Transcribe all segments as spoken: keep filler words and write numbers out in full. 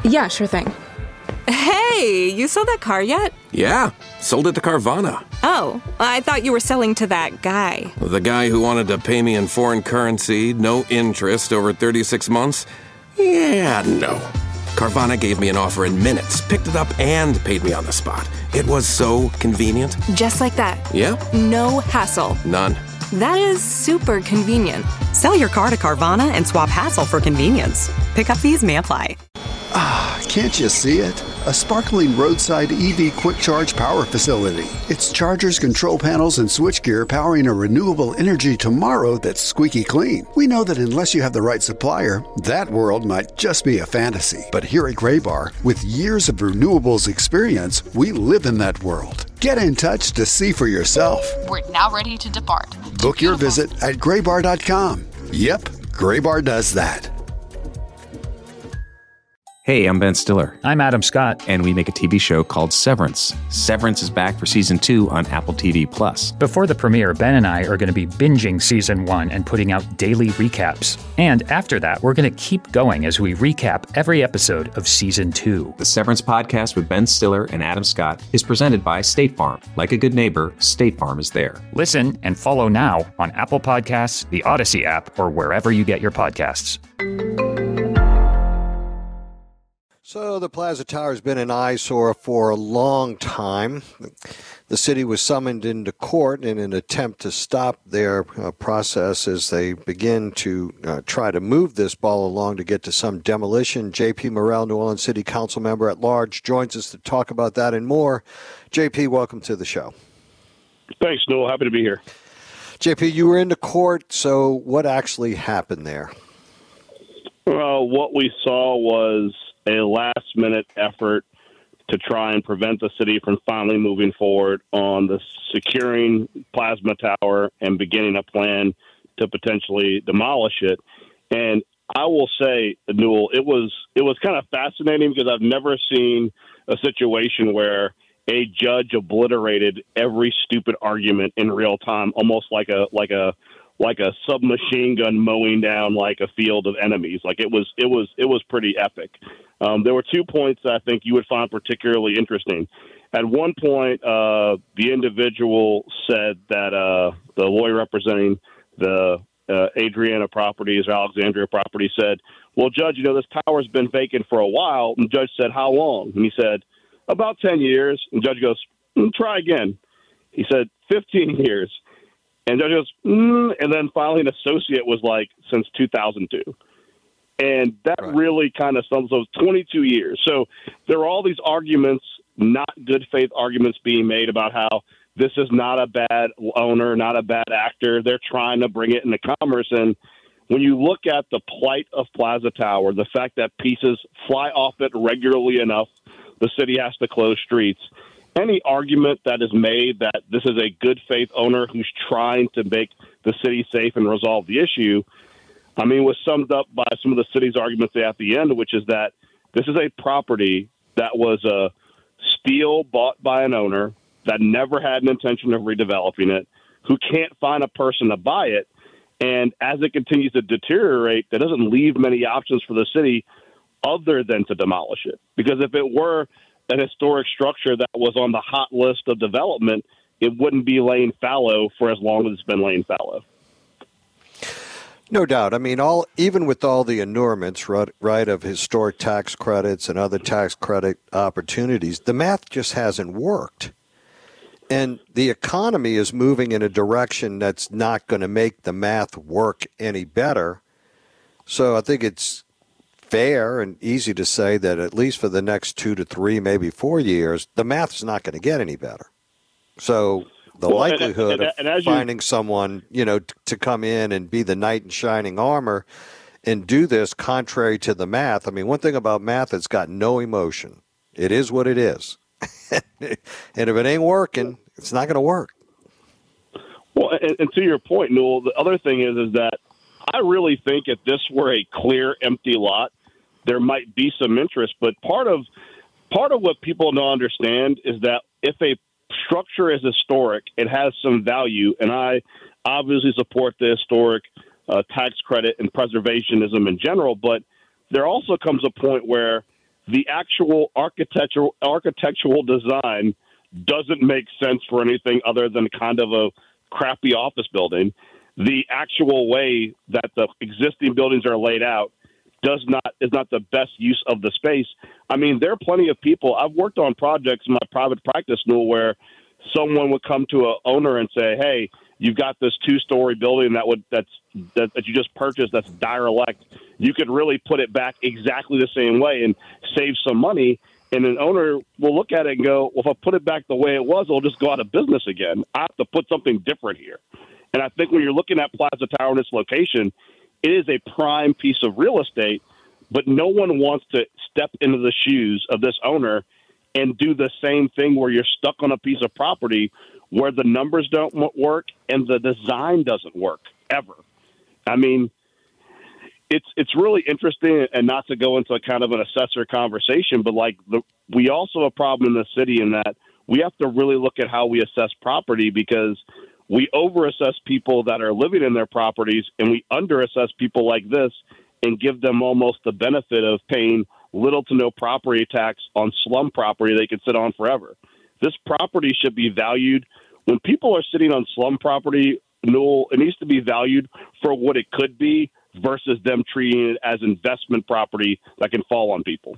Yeah, sure thing. Hey, you sold that car yet? Yeah, sold it to Carvana. Oh, I thought you were selling to that guy. The guy who wanted to pay me in foreign currency, no interest, over thirty-six months? Yeah, no. Carvana gave me an offer in minutes, picked it up, and paid me on the spot. It was so convenient. Just like that. Yep. No hassle. None. That is super convenient. Sell your car to Carvana and swap hassle for convenience. Pickup fees may apply. Ah, can't you see it? A sparkling roadside E V quick charge power facility. It's chargers, control panels, and switchgear powering a renewable energy tomorrow that's squeaky clean. We know that unless you have the right supplier, that world might just be a fantasy. But here at Graybar, with years of renewables experience, we live in that world. Get in touch to see for yourself. We're now ready to depart. Book your visit at graybar dot com. Yep, Graybar does that. Hey, I'm Ben Stiller. I'm Adam Scott. And we make a T V show called Severance. Severance is back for season two on Apple T V Plus. Before the premiere, Ben and I are going to be binging season one and putting out daily recaps. And after that, we're going to keep going as we recap every episode of season two. The Severance podcast with Ben Stiller and Adam Scott is presented by State Farm. Like a good neighbor, State Farm is there. Listen and follow now on Apple Podcasts, the Odyssey app, or wherever you get your podcasts. So the Plaza Tower has been an eyesore for a long time. The city was summoned into court in an attempt to stop their uh, process as they begin to uh, try to move this ball along to get to some demolition. J P Morrell, New Orleans City Council member at large, joins us to talk about that and more. J P, welcome to the show. Thanks, Noel. Happy to be here. J P, you were in the court, so what actually happened there? Well, what we saw was a last-minute effort to try and prevent the city from finally moving forward on the securing Plasma Tower and beginning a plan to potentially demolish it. And I will say, Newell, it was it was kind of fascinating because I've never seen a situation where a judge obliterated every stupid argument in real time, almost like a like a like a submachine gun mowing down like a field of enemies. Like it was it was it was pretty epic. Um, there were two points that I think you would find particularly interesting. At one point, uh, the individual said that uh, the lawyer representing the uh, Adriana Properties or Alexandria Property said, well, Judge, you know, this tower's been vacant for a while. And the judge said, how long? And he said, about ten years. And the judge goes, mm, try again. He said, fifteen years. And the judge goes, mm, and then finally an associate was like, since two thousand two. And that right. really kind of sums up twenty-two years. So there are all these arguments, not good faith arguments being made about how this is not a bad owner, not a bad actor. They're trying to bring it into commerce. And when you look at the plight of Plaza Tower, the fact that pieces fly off it regularly enough, the city has to close streets. Any argument that is made that this is a good faith owner who's trying to make the city safe and resolve the issue, I mean, was summed up by some of the city's arguments at the end, which is that this is a property that was a steal bought by an owner that never had an intention of redeveloping it, who can't find a person to buy it. And as it continues to deteriorate, that doesn't leave many options for the city other than to demolish it. Because if it were an historic structure that was on the hot list of development, it wouldn't be laying fallow for as long as it's been laying fallow. No doubt. I mean, all even with all the allurements, right, right, of historic tax credits and other tax credit opportunities, the math just hasn't worked. And the economy is moving in a direction that's not going to make the math work any better. So I think it's fair and easy to say that at least for the next two to three, maybe four years, the math's not going to get any better. So the well, likelihood and, and, and, and of finding you, someone, you know, t- to come in and be the knight in shining armor and do this contrary to the math. I mean, one thing about math, it's got no emotion. It is what it is. And if it ain't working, it's not going to work. Well, and, and to your point, Newell, the other thing is, is that I really think if this were a clear, empty lot, there might be some interest. But part of part of what people don't understand is that if a structure is historic, it has some value. And I obviously support the historic uh, tax credit and preservationism in general. But there also comes a point where the actual architectural architectural design doesn't make sense for anything other than kind of a crappy office building. The actual way that the existing buildings are laid out does not is not the best use of the space. I mean, there are plenty of people. I've worked on projects in my private practice, Newell, where someone would come to an owner and say, "Hey, you've got this two-story building that would that's that, that you just purchased that's derelict. You could really put it back exactly the same way and save some money." And an owner will look at it and go, "Well, if I put it back the way it was, it'll just go out of business again. I have to put something different here." And I think when you're looking at Plaza Tower in its location, it is a prime piece of real estate, but no one wants to step into the shoes of this owner and do the same thing where you're stuck on a piece of property where the numbers don't work and the design doesn't work ever. I mean, it's it's really interesting, and not to go into a kind of an assessor conversation, but like the, we also have a problem in the city in that we have to really look at how we assess property, because we overassess people that are living in their properties and we underassess people like this and give them almost the benefit of paying little to no property tax on slum property they could sit on forever. This property should be valued. When people are sitting on slum property, Newell, it needs to be valued for what it could be versus them treating it as investment property that can fall on people.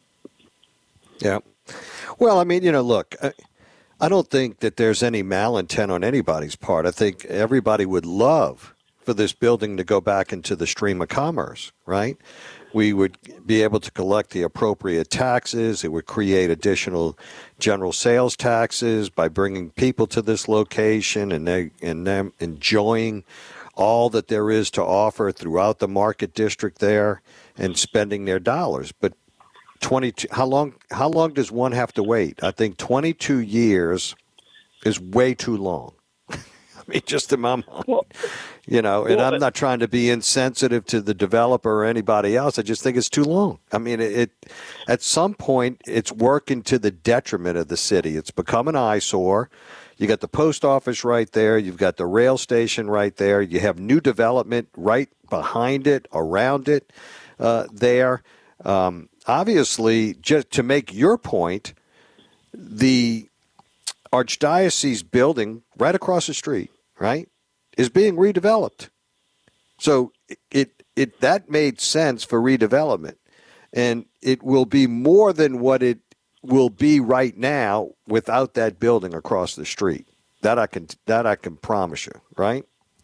Yeah. Well, I mean, you know, look, I, I don't think that there's any malintent on anybody's part. I think everybody would love for this building to go back into the stream of commerce, right? We would be able to collect the appropriate taxes. It would create additional general sales taxes by bringing people to this location and they and them enjoying all that there is to offer throughout the market district there and spending their dollars. But twenty-two how long how long does one have to wait? I think twenty-two years is way too long. I mean, just in my mind. Well, you know, and well, I'm not trying to be insensitive to the developer or anybody else. I just think it's too long. I mean, it, it at some point it's working to the detriment of the city. It's become an eyesore. You got the post office right there. You've got the rail station right there. You have new development right behind it, around it uh, there. Um, obviously, just to make your point, the Archdiocese building right across the street, right, is being redeveloped. So it it that made sense for redevelopment, and it will be more than what it will be right now without that building across the street. That I can that I can promise you, right?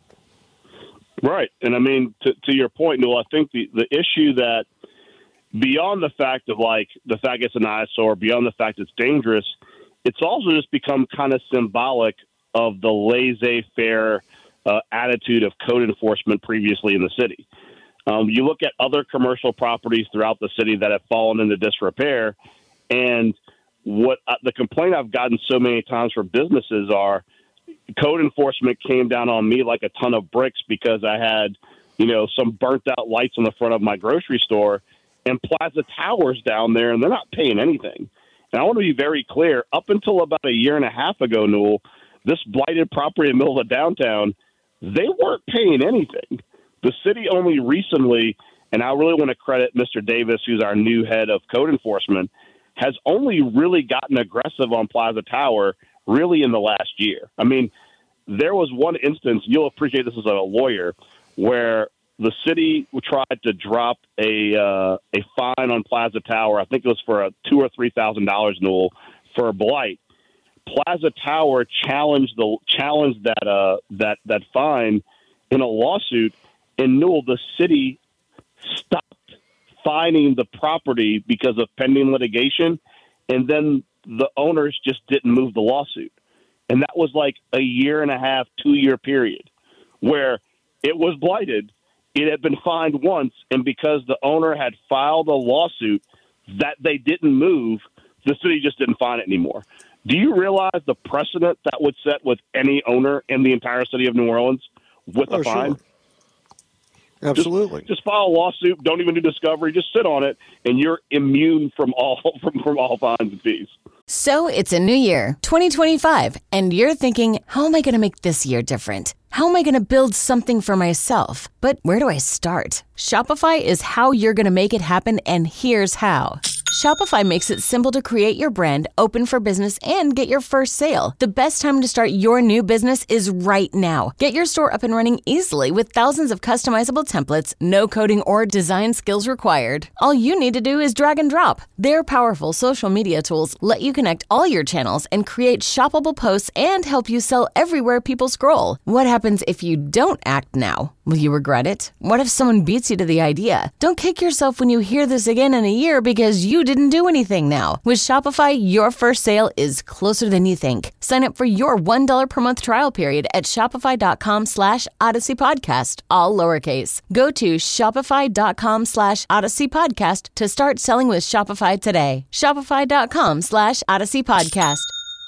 Right. And I mean, to, to your point, Newell, I think the, the issue that beyond the fact of like the fact it's an eyesore, beyond the fact it's dangerous, it's also just become kind of symbolic of the laissez-faire uh, attitude of code enforcement previously in the city. Um, you look at other commercial properties throughout the city that have fallen into disrepair, and what uh, the complaint I've gotten so many times from businesses are code enforcement came down on me like a ton of bricks because I had, you know, some burnt out lights on the front of my grocery store, and Plaza Tower's down there and they're not paying anything. And I want to be very clear, up until about a year and a half ago, Newell, this blighted property in the middle of downtown, they weren't paying anything. The city only recently, and I really want to credit Mister Davis, who's our new head of code enforcement, has only really gotten aggressive on Plaza Tower really in the last year. I mean, there was one instance, you'll appreciate this as a lawyer, where the city tried to drop a uh, a fine on Plaza Tower. I think it was for a two or three thousand dollars, Newell, for a blight. Plaza Tower challenged the challenged that uh, that that fine in a lawsuit, and Newell, the city stopped fining the property because of pending litigation, and then the owners just didn't move the lawsuit. And that was like a year and a half, two-year period where it was blighted. It had been fined once, and because the owner had filed a lawsuit that they didn't move, the city just didn't fine it anymore. Do you realize the precedent that would set with any owner in the entire city of New Orleans with oh, a fine? Sure. Absolutely. Just, just file a lawsuit. Don't even do discovery. Just sit on it, and you're immune from all from, from all fines and fees. So it's a new year, twenty twenty-five, and you're thinking, how am I going to make this year different? How am I going to build something for myself? But where do I start? Shopify is how you're going to make it happen, and here's how. Shopify makes it simple to create your brand, open for business, and get your first sale. The best time to start your new business is right now. Get your store up and running easily with thousands of customizable templates, no coding or design skills required. All you need to do is drag and drop. Their powerful social media tools let you connect all your channels and create shoppable posts and help you sell everywhere people scroll. What happens if you don't act now? Will you regret it? What if someone beats you to the idea? Don't kick yourself when you hear this again in a year because you didn't do anything now. With Shopify, your first sale is closer than you think. Sign up for your one dollar per month trial period at shopify.com slash Odyssey Podcast, all lowercase. Go to shopify.com slash Odyssey Podcast to start selling with Shopify today. Shopify.com slash Odyssey Podcast.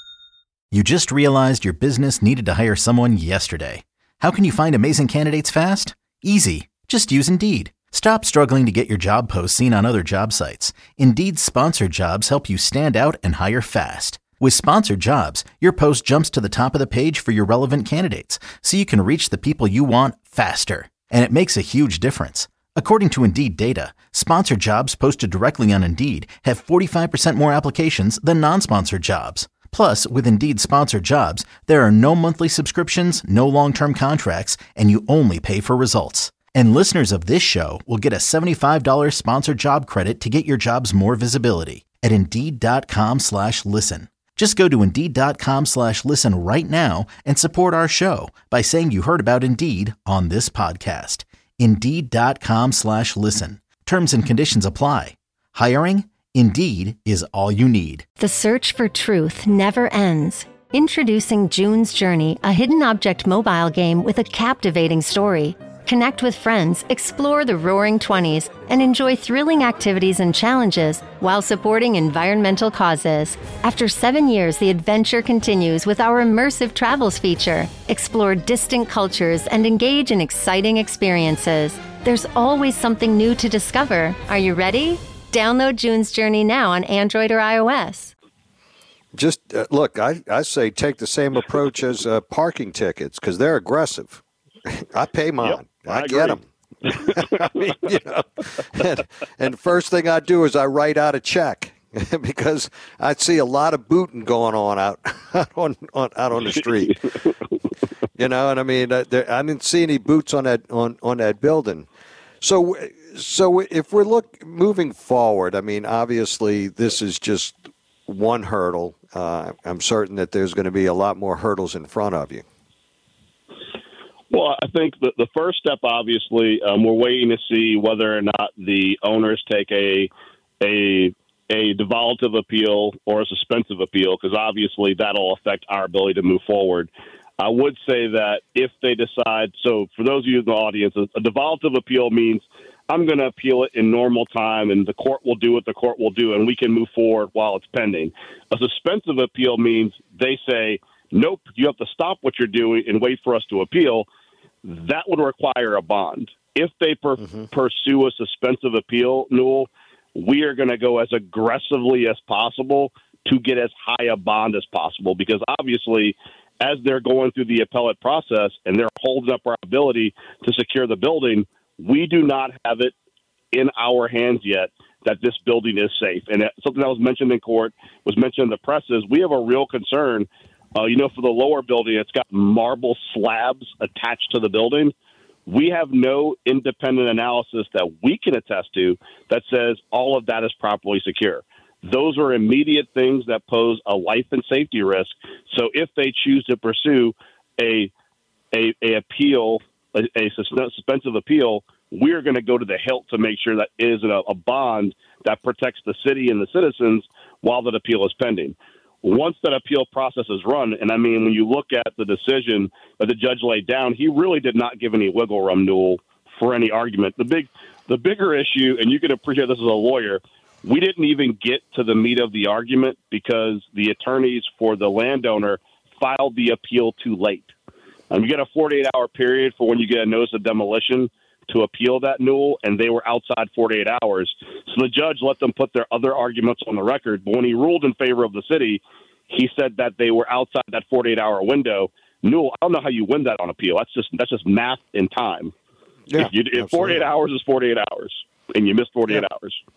You just realized your business needed to hire someone yesterday. How can you find amazing candidates fast? Easy. Just use Indeed. Stop struggling to get your job posts seen on other job sites. Indeed's sponsored jobs help you stand out and hire fast. With sponsored jobs, your post jumps to the top of the page for your relevant candidates, so you can reach the people you want faster. And it makes a huge difference. According to Indeed data, sponsored jobs posted directly on Indeed have forty-five percent more applications than non-sponsored jobs. Plus, with Indeed sponsored jobs, there are no monthly subscriptions, no long-term contracts, and you only pay for results. And listeners of this show will get a seventy-five dollars sponsored job credit to get your jobs more visibility at Indeed.com slash listen. Just go to Indeed.com slash listen right now and support our show by saying you heard about Indeed on this podcast. Indeed.com slash listen. Terms and conditions apply. Hiring? Indeed is all you need. The search for truth never ends. Introducing June's Journey, a hidden object mobile game with a captivating story. Connect with friends, explore the Roaring Twenties, and enjoy thrilling activities and challenges while supporting environmental causes. After seven years, the adventure continues with our immersive travels feature. Explore distant cultures and engage in exciting experiences. There's always something new to discover. Are you ready? Download June's Journey now on Android or iOS. Just uh, look, I, I say take the same approach as uh, parking tickets because they're aggressive. I pay mine. Yep, I, I get them. I mean, you know, and, and first thing I do is I write out a check because I see a lot of booting going on out, out on, on out on the street. You know, and I mean, uh, there, I didn't see any boots on that on, on that building. So. So if we're look moving forward, I mean, obviously this is just one hurdle. Uh, I'm certain that there's going to be a lot more hurdles in front of you. Well, I think that the first step, obviously, um, we're waiting to see whether or not the owners take a a a devolutive appeal or a suspensive appeal, because obviously that'll affect our ability to move forward. I would say that if they decide, so for those of you in the audience, a, a devolutive appeal means I'm going to appeal it in normal time, and the court will do what the court will do, and we can move forward while it's pending. A suspensive appeal means they say, nope, you have to stop what you're doing and wait for us to appeal. That would require a bond. If they per- mm-hmm. pursue a suspensive appeal, Newell, we are going to go as aggressively as possible to get as high a bond as possible, because obviously as they're going through the appellate process and they're holding up our ability to secure the building, we do not have it in our hands yet that this building is safe. And something that was mentioned in court, was mentioned in the press, is we have a real concern. Uh, you know, for the lower building, it's got marble slabs attached to the building. We have no independent analysis that we can attest to that says all of that is properly secure. Those are immediate things that pose a life and safety risk. So if they choose to pursue a a, a appeal, a, a suspensive appeal, we're going to go to the hilt to make sure that it is a, a bond that protects the city and the citizens while that appeal is pending. Once that appeal process is run, and I mean, when you look at the decision that the judge laid down, he really did not give any wiggle room, Newell, for any argument. The big, the bigger issue, and you can appreciate this as a lawyer, we didn't even get to the meat of the argument because the attorneys for the landowner filed the appeal too late. Um, you get a forty-eight hour period for when you get a notice of demolition to appeal that, Newell, and they were outside forty-eight hours. So the judge let them put their other arguments on the record. But when he ruled in favor of the city, he said that they were outside that forty-eight hour window. Newell, I don't know how you win that on appeal. That's just that's just math and time. Yeah, if, you, if forty-eight hours is forty-eight hours, and you missed forty-eight yeah. hours.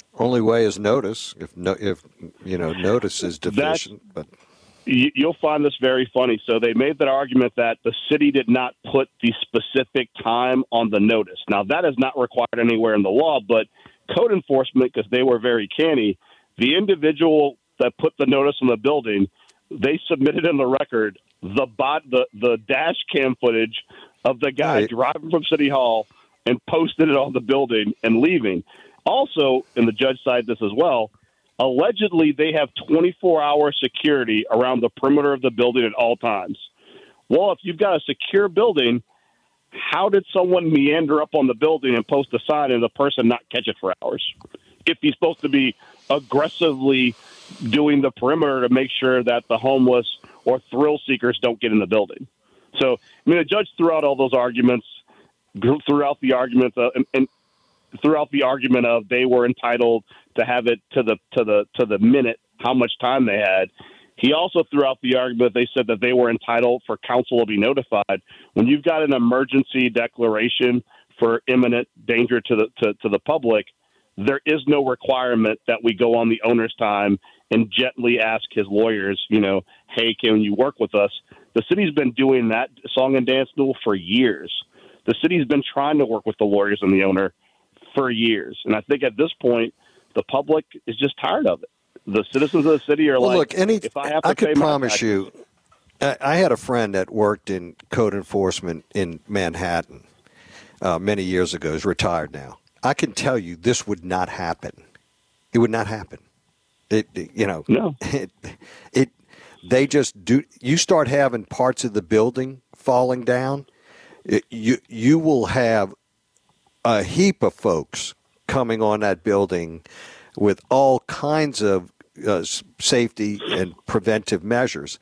Only way is notice. If no, if you know notice is deficient, That's, but you'll find this very funny. So they made that argument that the city did not put the specific time on the notice. Now that is not required anywhere in the law, but code enforcement, because they were very canny, the individual that put the notice on the building, they submitted in the record the bot the the dash cam footage of the guy right. driving from City Hall and posted it on the building and leaving. Also, and the judge cited this as well, allegedly they have twenty-four hour security around the perimeter of the building at all times. Well, if you've got a secure building, how did someone meander up on the building and post a sign and the person not catch it for hours? If he's supposed to be aggressively doing the perimeter to make sure that the homeless or thrill seekers don't get in the building. So, I mean, the judge threw out all those arguments, throughout the argument, uh, and, and throughout the argument of they were entitled to have it to the to the to the minute how much time they had. He also threw out the argument they said that they were entitled for counsel to be notified. When you've got an emergency declaration for imminent danger to the to, to the public, there is no requirement that we go on the owner's time and gently ask his lawyers, you know, hey, can you work with us? The city's been doing that song and dance duel for years. The city's been trying to work with the lawyers and the owner for years. And I think at this point, the public is just tired of it. The citizens of the city are well, like, look, any, if I have to I pay can promise taxes, you, I, I had a friend that worked in code enforcement in Manhattan uh, many years ago. He's retired now. I can tell you this would not happen. It would not happen. It, it you know, no. it, it, they just do. You start having parts of the building falling down, it, you you will have a heap of folks coming on that building with all kinds of uh, safety and preventive measures.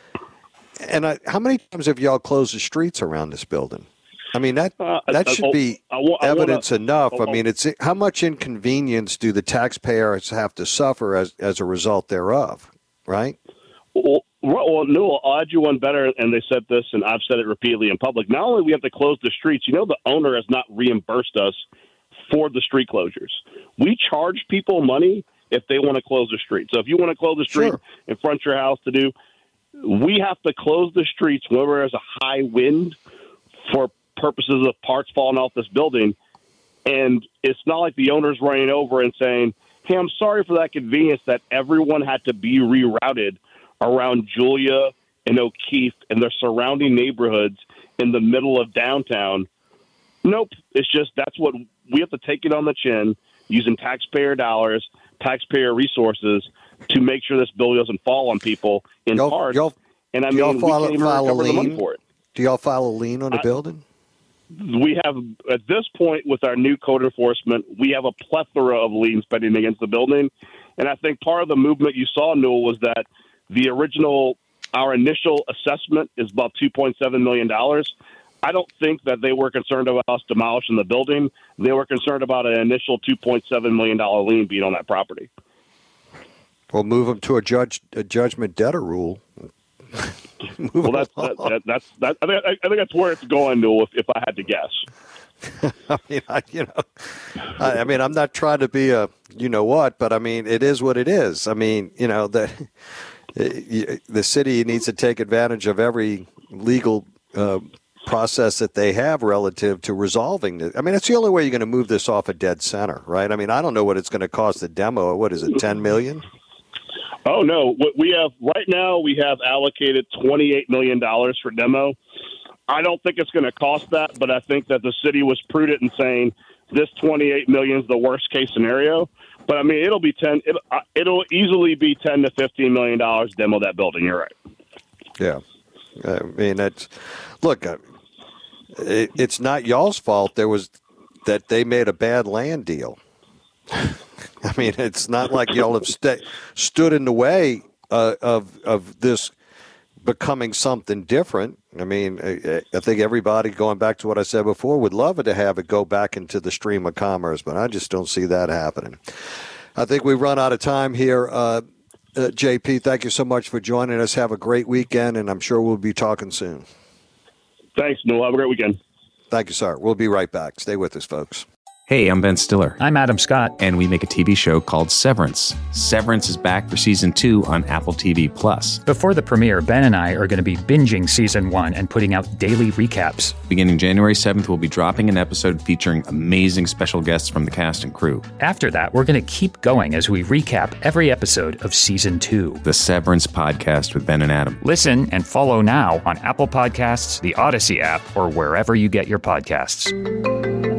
And I, how many times have y'all closed the streets around this building? I mean, that uh, that I, should I, be I, I, evidence I wanna, enough. I, I mean, it's how much inconvenience do the taxpayers have to suffer as, as a result thereof, right? Well, well, no, I'll add you one better, and they said this, and I've said it repeatedly in public. Not only do we have to close the streets, you know, the owner has not reimbursed us for the street closures. We charge people money if they want to close the street. So if you want to close the street sure. in front of your house to do, we have to close the streets whenever there's a high wind for purposes of parts falling off this building. And it's not like the owner's running over and saying, hey, I'm sorry for that convenience that everyone had to be rerouted around Julia and O'Keefe and their surrounding neighborhoods in the middle of downtown. Nope. It's just that's what we have to take it on the chin using taxpayer dollars, taxpayer resources to make sure this bill doesn't fall on people in y'all, part. Y'all, and I do mean, y'all file, we can't even file recover a the lien? money for it. Do y'all file a lien on the I, building? We have, at this point, with our new code enforcement, we have a plethora of liens pending against the building. And I think part of the movement you saw, Newell, was that the original, our initial assessment is about two point seven million dollars. I don't think that they were concerned about us demolishing the building. They were concerned about an initial two point seven million dollars lien being on that property. Well, move them to a judge, a judgment debtor rule. well, that's that, that, that's that. I think, I think that's where it's going, Newell. If, if I had to guess. I mean, I, you know, I, I mean, I'm not trying to be a, you know what, but I mean, it is what it is. I mean, you know, the the city needs to take advantage of every legal uh, process that they have relative to resolving it. I mean, it's the only way you're going to move this off a dead center, right? I mean, I don't know what it's going to cost the demo. What is it, ten million dollars? Oh, no. We have right now we have allocated twenty-eight million dollars for demo. I don't think it's going to cost that, but I think that the city was prudent in saying this twenty-eight million dollars is the worst case scenario. But I mean, it'll be ten. It, it'll easily be ten to fifteen million dollars to demo that building. You're right. Yeah, I mean that's look. It, it's not y'all's fault. There was that they made a bad land deal. I mean, it's not like y'all have st- stood in the way uh, of of this becoming something different. I mean, I, I think everybody, going back to what I said before, would love it to have it go back into the stream of commerce, but I just don't see that happening. I think we've run out of time here. Uh, uh, J P, thank you so much for joining us. Have a great weekend, and I'm sure we'll be talking soon. Thanks, Newell. Have a great weekend. Thank you, sir. We'll be right back. Stay with us, folks. Hey, I'm Ben Stiller. I'm Adam Scott. And we make a T V show called Severance. Severance is back for season two on Apple T V Plus. Before the premiere, Ben and I are going to be binging season one and putting out daily recaps. Beginning January seventh, we'll be dropping an episode featuring amazing special guests from the cast and crew. After that, we're going to keep going as we recap every episode of season two. The Severance Podcast with Ben and Adam. Listen and follow now on Apple Podcasts, the Odyssey app, or wherever you get your podcasts.